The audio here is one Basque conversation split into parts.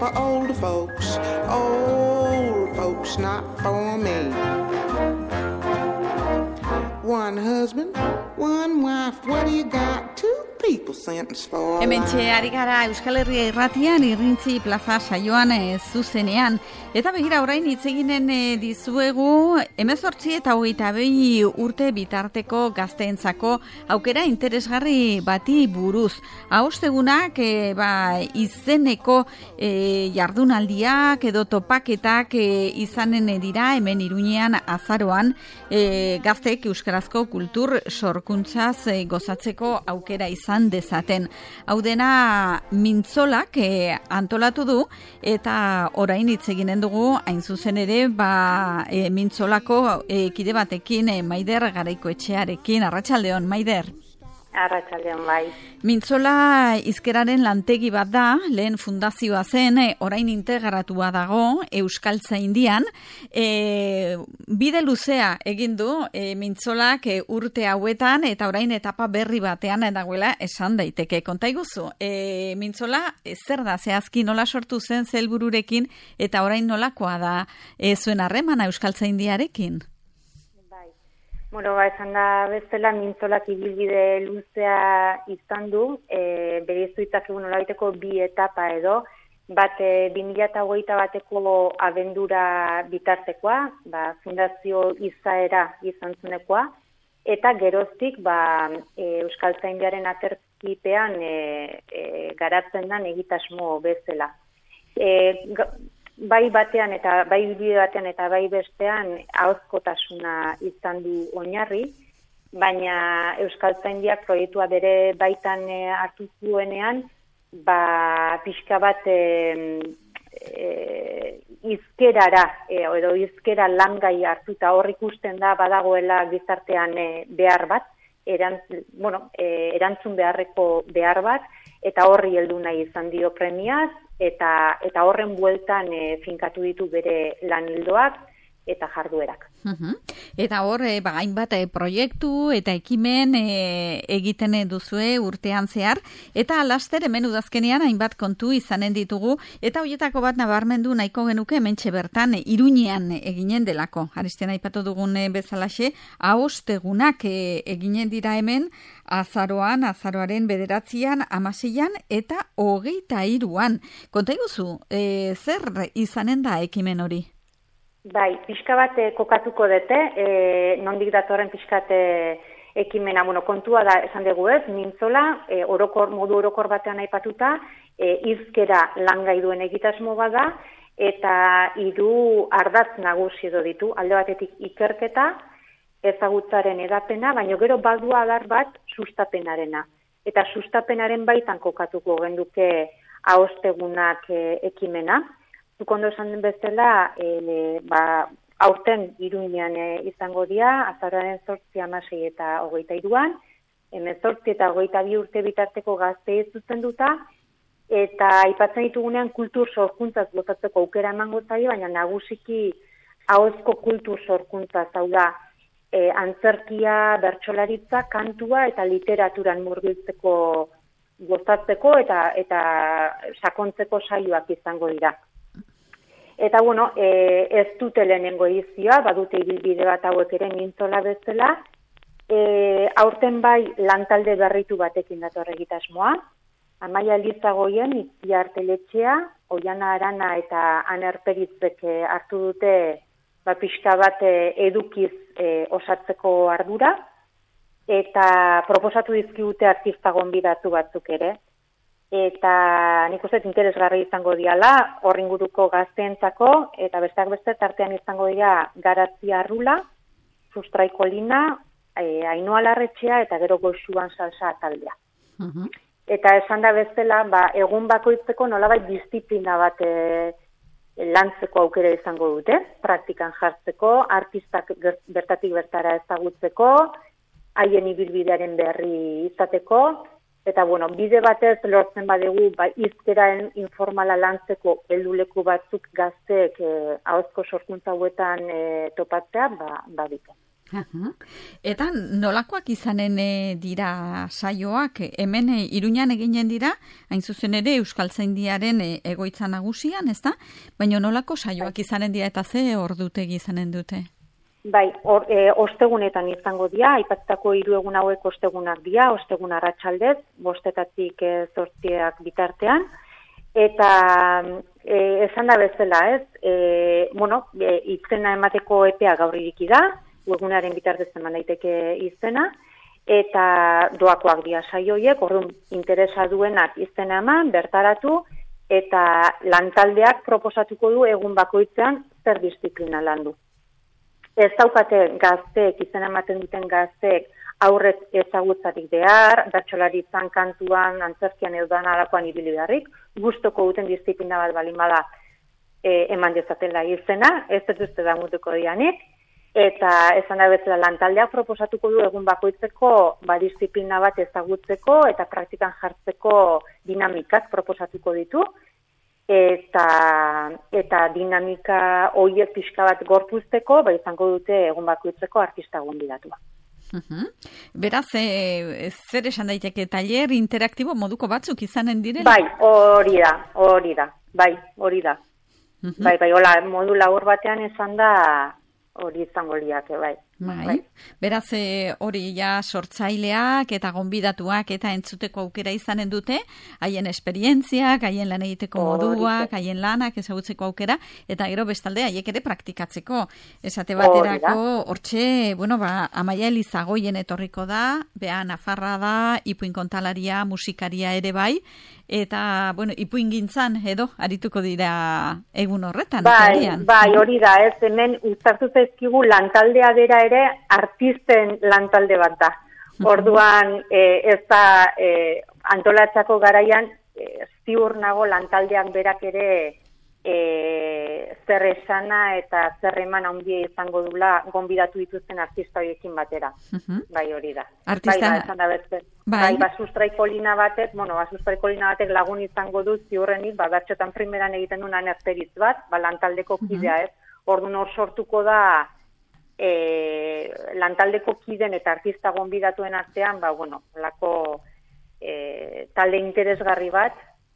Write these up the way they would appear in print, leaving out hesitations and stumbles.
for older folks. Old folks, not for me. One husband, one wife, what do you got? Two people sentenced for life. Hementxe ari gara Euskal Herria irratian, Irrintzi plaza saioan zuzenean. Eta begira orain hitz eginen dizuegu 18 eta 22 urte bitarteko gazteentzako aukera interesgarri bati buruz. Ahostegunak izeneko jardunaldiak edo topaketak izanen dira hemen Iruñean azaroan gazteek euskarazko kultur sorkuntzaz gozatzeko aukera izan dezaten. Hau dena mintzolak antolatu du eta orain hitz eginen dugu hain zuzen ere mintzolako kide batekin Maider Garaikoetxearekin. Arratsaldeon, Maider. Arratsaldeon, bai. Mintzola hizkeraren lantegi bat da, lehen fundazioa zen, orain integratua dago Euskaltzaindian. Bide luzea egin du mintzolak urte hauetan eta orain etapa berri batean dagoela esan daiteke. Konta iguzu, mintzola zer da zehazki, nola sortu zen ze helbururekin eta orain nolakoa da zuen harremana Euskaltzaindiarekin? Bueno, esan da bezala mintzolak ibilbide luzea izan du, bereiztu ditzakegu nolabaiteko bi etapa edo, bat 2021 bateko abendura bitartekoa, fundazio izaera izan zunekoa, eta geroztik Euskaltzaindiaren aterkipean garatzen den egitasmo bezala. Bai batean eta bai bide batean eta bai bestean ahozkotasuna izan du oinarri, baina Euskaltzaindiak proiektua bere baitan hartu zuenean, pixka bat hizkerara edo hizkera langai hartuta hor ikusten da badagoela gizartean behar bat, erantzun beharreko behar bat, eta horri heldu nahi izan dio premiaz, eta horren bueltan finkatu ditu bere lan ildoak eta jarduerak. Eta hor, hainbat proiektu eta ekimen egiten duzue urtean zehar, eta laster hemen udazkenean hainbat kontu izanen ditugu, eta horietako bat nabarmendu nahiko genuke hementxe bertan Iruñean eginen delako. Arestian aipatu dugun bezalaxe, ahostegunak eginen dira hemen azaroaren 9an, 16an eta 23an. Konta iguzu, zer izanen da ekimen hori? Bai, pixka bat kokatuko dute, nondik datorren pixkat ekimena, kontua da esan dugu ez, mintzola, modu orokor batean aipatuta, hizkera langai duen egitasmo bada, eta 3 ardatz nagusi edo ditu, alde batetik ikerketa, ezagutzaren edapena, baina gero badu adar bat sustapenarena. Eta sustapenaren baitan kokatuko genduke ahostegunak ekimena. Zukondo esan den bezala, aurten Iruñean izango dira, azaroaren 8, 16 eta 23an, 18 eta 22 urte bitarteko gazteei zuzenduta, eta aipatzen ditugunean kultur sorkuntzaz gozatzeko aukera emango zaio, baina nagusiki ahozko kultur sorkuntzaz, hau da, antzerkia, bertsolaritza, kantua eta literaturan murgiltzeko gozatzeko eta sakontzeko saioak izango dira. Eta ez dute lehenengo edizioa, badute ibilbide bat hauek ere mintzola bezala, aurten bai lantalde berritu batekin dator egitasmoa, Amaia Elizagoien Itziar Teletxea, Oiana Arana eta Aner Peritzek hartu dute pixka bat edukiz osatzeko ardura, eta proposatu dizkigute artista gonbidatu batzuk ere. Eta nik uste interesgarri izango diala, horringuruko gazteentzako, eta besteak beste tartean izango dira Garatzia Arrula, Sustraiko Lina, Ainhoa Larretxea eta gero Goxuan Salsa taldea. Eta esan da bezala, egun bakoitzeko nolabait diziplina bat lantzeko aukera izango dute, praktikan jartzeko, artistak bertatik bertara ezagutzeko, haien ibilbidearen berri izateko, eta bide batez lortzen badegu hizkeraren informala lantzeko helduleku batzuk gazteek ahozko sorkuntza hauetan topatzea, badite. Eta nolakoak izanen dira saioak, hemen Iruñan eginen dira, hain zuzen ere Euskaltzaindiaren egoitza nagusian, ezta? Baina nolako saioak izanen dira eta ze ordutegi izanen dute? Bai, ostegunetan izango dira, aipatutako 3 egun hauek ostegunak dira, ostegun arratsaldez, 5:00 8:00 bitartean, eta esan da bezala, ez? Izena emateko epea gaur ireki da, webgunearen bitartez eman daiteke izena, eta doakoak dira saioiek, orduan interesa duenak izena eman, bertaratu, eta lantaldeak proposatuko du egun bakoitzean zer disiplina landu. Ez daukate gazteek, izena ematen duten gazteek, aurrez ezagutzatik behar, bertsolaritzan, kantuan, antzerkian edo alakoan ibili beharrik, gustoko duten disiplina bat balin bada eman dezatela izena, ez dut damutuko dianik, eta esan da bezala lantaldeak proposatuko du egun bakoitzeko disiplina bat ezagutzeko eta praktikan jartzeko dinamikak proposatuko ditu, eta dinamika horiek pixka bat gorpuzteko, izango dute egun bakoitzeko artista gonbidatua. Beraz, zer esan daiteke, taller interaktibo moduko batzuk izanen diren? Bai, hori da. Hola, modu labur batean esan da hori izango liake, bai. Beraz, hori sortzaileak eta gonbidatuak eta entzuteko aukera izanen dute, haien esperientziak, haien lan egiteko moduak, haien lanak ezagutzeko aukera, eta gero bestalde haiek ere praktikatzeko. Esate baterako, hortxe, Amaia Elizagoien etorriko da, Bea Nafarra da, ipuin kontalaria, musikaria ere bai, eta, ipuingintzan edo arituko dira egun horretan. Bai, hori da, ez hemen uztartu zaizkigu lantaldea bera ere artisten lantalde bat da. Orduan, ez da antolatzako garaian, ziur nago lantaldeak berak ere zer esana eta zer eman handia izango dula gonbidatu dituzten artista horiekin batera. Bai, hori da. Sustraikolina batek, lagun izango du ziurrenik, bertxotan primeran egiten duen anerteritz bat, lantaldeko kidea ez. Orduan hor sortuko da lantaldeko kiden eta artista gonbidatuen artean, talde interesgarri bat,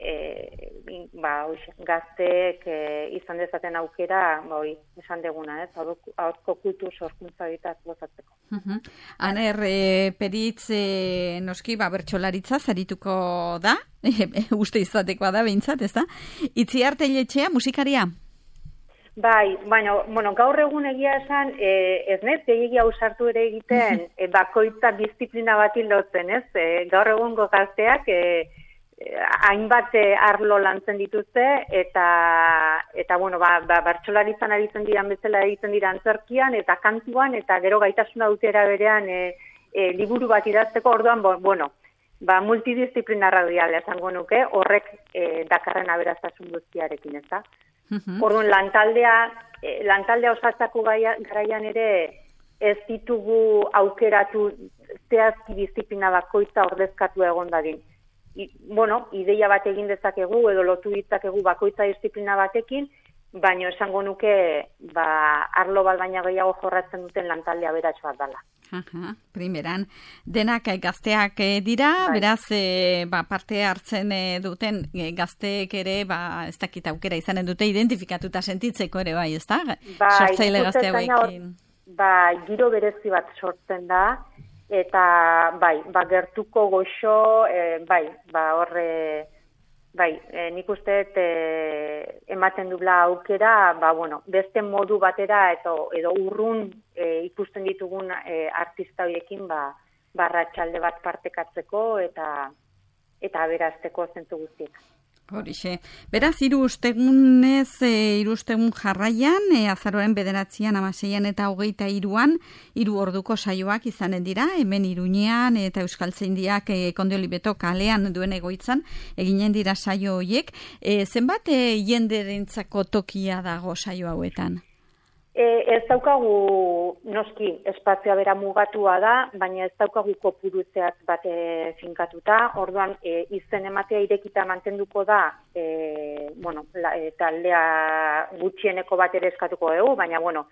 gazteek izan dezaten aukera, esan deguna, aurko kultur sorkuntza egitaz gozatzeko. Aner, Peritz, noski, bertsolaritza zarituko da, uste izatekoa da, behintzat, ez da? Itziarte Letxea, musikaria? Bai, gaur egun egia esan, ez nez, gehiagia ausartu ere egiten, bakoitza disiplina bati lotzen, ez? Gaur egungo gazteak, hainbat arlo lantzen dituzte, eta bertsolaritzan aritzen diran bezala egiten dira antzerkian, eta kantuan, eta gero gaitasuna dutera berean liburu bat idazteko, orduan, multidisciplinarra diala esango nuke, horrek dakarren aberaztasun guztiarekin, ez da? Orduan, lantaldea osatzako garaian ere ez ditugu aukeratu zehazki disiplina bakoitza ordezkatu egon dadin. Ideia bat egin dezakegu edo lotu ditzakegu bakoitza disiplina batekin, baina esango nuke arlo bat baina gehiago jorratzen duten lantaldea beratx bat dela. Primeran, denak gazteak dira, beraz, parte hartzen duten gazteek ere, ez dakit aukera izanen dute identifikatuta sentitzeko ere bai, ez da? Sortzaile gazte hauekin. Giro berezi bat sortzen da, eta gertuko goxo, nik uste ematen dula aukera, beste modu batera edo urrun ikusten ditugun artista horiekin arratsalde bat partekatzeko eta aberazteko zentzu guztiek. Horixe. Beraz, 3 ostegun jarraian, azaroaren 9an, 16an eta 23an, 3 orduko saioak izanen dira, hemen Iruñean eta Euskaltzaindiak Kondeolibeto kalean duen egoitzan, eginen dira saio horiek. Zenbat jenderentzako tokia dago saio hauetan? Ez daukagu, noski, espazioa bera mugatua da, baina ez daukagu kopuru zehatz bat finkatuta. Orduan, izen ematea irekita mantenduko da, taldea gutxieneko bat ere eskatuko dugu, baina,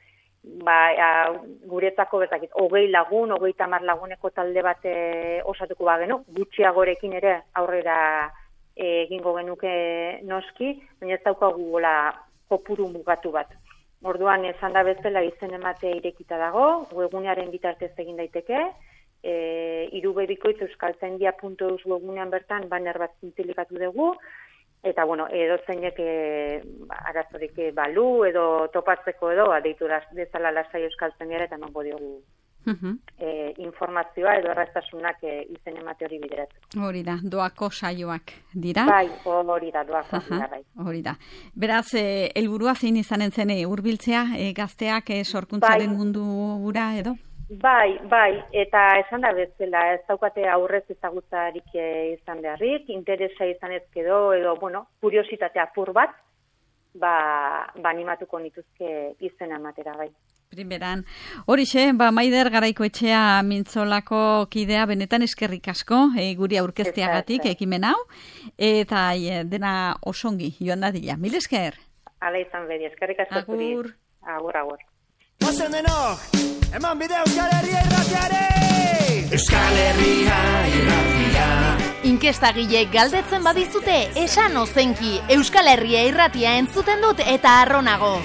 guretzako bezakit, 20 lagun, 30 laguneko talde bat osatuko bagenu, gutxiagorekin ere aurrera egingo genuke noski, baina ez daukagu kopuru mugatu bat. Orduan esan da bezala izen emate irekita dago, webgunearen bitartez egin daiteke, irubebikoitz euskaltzaindia.eus webgunean bertan banner bat zintzilikatu dugu, eta, edo zeinek arazorik balu edo topatzeko edo, deitu dezala lasai euskaltzaindiara eta nongo diogu informazioa edo erraztasunak izen emate hori bideratzeko. Hori da, doako saioak dira? Bai, hori da, doakoak dira, bai. Hori da. Beraz, helburua zein izanen zen hurbiltzea gazteak sorkuntzaren mundu gura edo? Bai, eta esan da bezala, ez daukate aurrez ezagutzarik izan beharrik, interesa izan ezkedo, edo, kuriositate apur bat, animatuko nituzke izen ematera, bai. Primeran. Horixe, Maider Garaikoetxea Mintzolako kidea benetan eskerrik asko, guri aurkezteagatik ekimen hau, eta dena osongi joan dadila. Mil esker? Hala izan bedi, eskerrik asko zuri. Agur. Ozen denok, eman bide Euskal Herria irratiare! Euskal Herria irratia. Inkestagile galdetzen badizute, esan ozenki, Euskal Herria irratia entzuten dut eta arronago.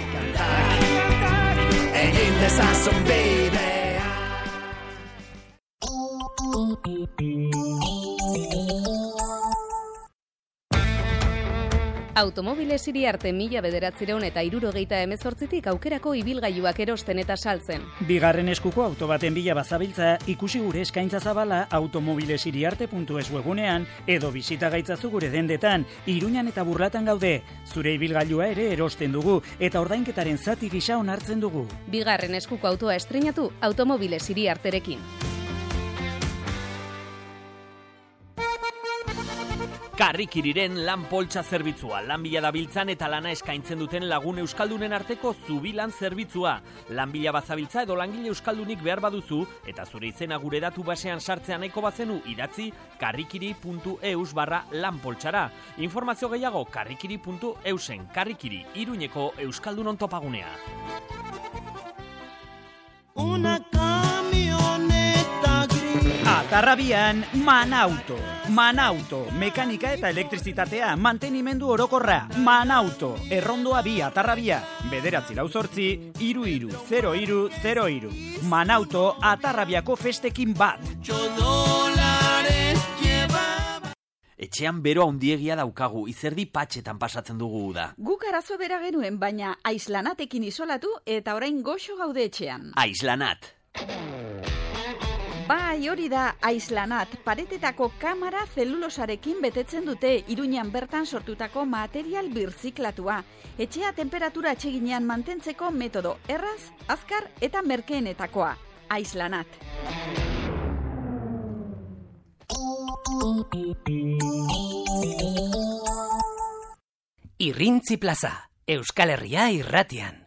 Egin dezazun bidea. Automobiles Iriarte 1978tik aukerako ibilgailuak erosten eta saltzen. Bigarren eskuko auto baten bila bazabiltza, ikusi gure eskaintza zabala automobilesiriarte.es webunean edo bisita gaitzazu gure dendetan, Iruñan eta Burlatan gaude. Zure ibilgailua ere erosten dugu eta ordainketaren zati gisa onartzen dugu. Bigarren eskuko autoa estreinatu Automobiles Iriarterekin. Karrikiriren lan poltsa zerbitzua, lanbila dabiltzan eta lana eskaintzen duten lagun euskaldunen arteko zubilan zerbitzua. Lanbila bazabiltza edo langile euskaldunik behar baduzu eta zure izena gure datu basean sartzean nahiko bazenu idatzi karrikiri.eus/lanpoltsara. Informazio gehiago karrikiri.eusen, Karrikiri, Iruñeko euskaldunon topagunea. Una camioneta gris. Atarrabian, Manauto. Manauto, mekanika eta elektrizitatea, mantenimendu orokorra. Manauto, errondoa 2 Atarrabia, 988 330303. Manauto, Atarrabiako festekin bat. Etxean bero handiegia daukagu, izerdi patxetan pasatzen dugu da. Guk arazo bera genuen, baina Aislanatekin isolatu eta orain goxo gaude etxean. Aislanat. Bai, hori da Aislanat, paretetako kamara zelulosarekin betetzen dute Iruñan bertan sortutako material birziklatua. Etxea temperatura atseginean mantentzeko metodo erraz, azkar eta merkeenetakoa. Aislanat. Irrintzi plaza, Euskal Herria irratian.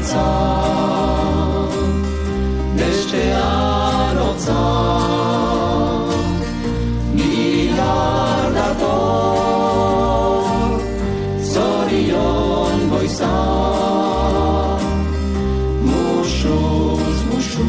dantza, bestean otza, milar dator, zorion goiza, musuz musu,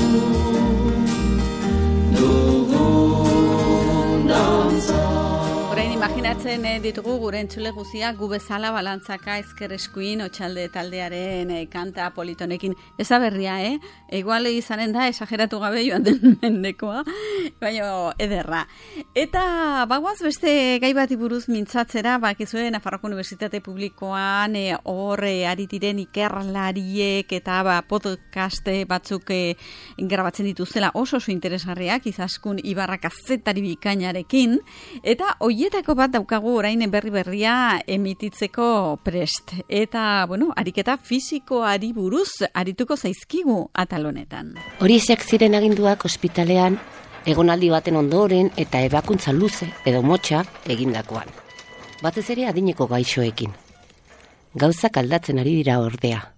dugun dantza. Imaginatzen ditugu gure entzule guzia gu bezala balantzaka ezker eskuin otxalde taldearen kanta politonekin. Ez berria, Igual izanen da esageratu gabe joan den mendekoa, baina ederra. Eta bagoaz beste gai bati buruz mintzatzera, bakizue Nafarroako Unibertsitate Publikoan hor ari diren ikerlariek eta podcast batzuk grabatzen dituztela oso interesgarriak, Izaskun Ibarra kazetari bikainarekin, eta hoietako bat daukagu orain berria emititzeko prest. Eta, ariketa fisikoari buruz arituko zaizkigu atalonetan. Horiek ziren aginduak ospitalean, egonaldi baten ondoren eta ebakuntza luze edo motxa egindakoan. Batez ere adineko gaixoekin. Gauzak aldatzen ari dira ordea.